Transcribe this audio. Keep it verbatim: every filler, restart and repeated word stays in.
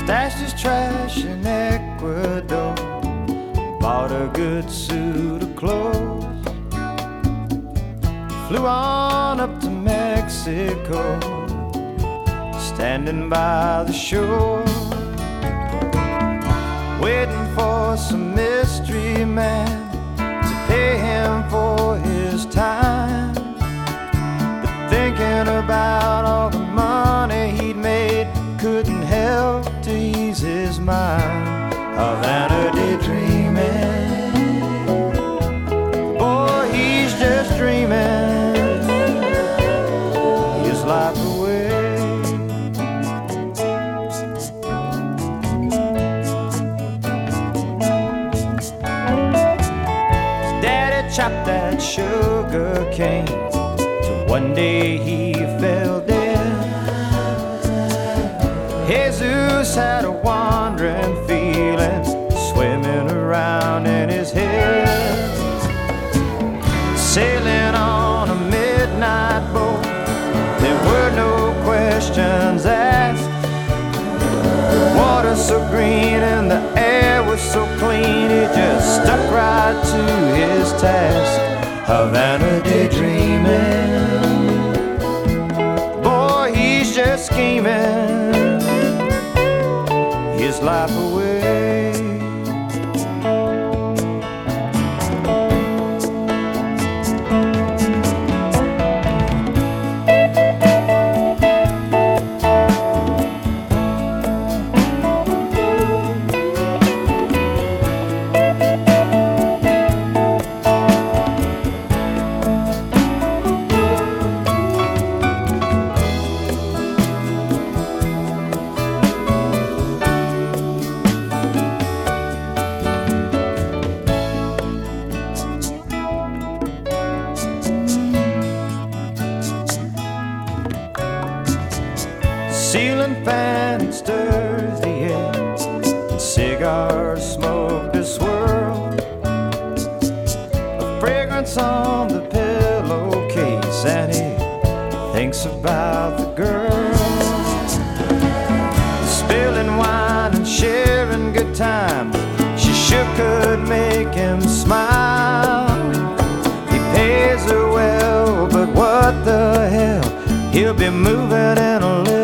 stashed his trash in Ecuador, bought a good suit of clothes, flew on up to Mexico, standing by the shore, waiting for some mystery man to pay him for his time. But thinking about all the money he'd made couldn't help to ease his mind. Havana daydreaming, boy, he's just dreaming his life away. Daddy chopped that sugar cane till one day he fell dead. Jesus had a wandering feeling swimming around in his head. Sailing on a midnight boat, there were no questions asked. The water so green and the air was so clean, he just stuck right to his task. Havana daydreaming, boy, he's just scheming his life away. Ceiling fan stirs the air, and cigars smoke the swirl. A fragrance on the pillowcase, and he thinks about the girl. Spilling wine and sharing good time, she sure could make him smile. He pays her well, but what the hell, he'll be moving in a little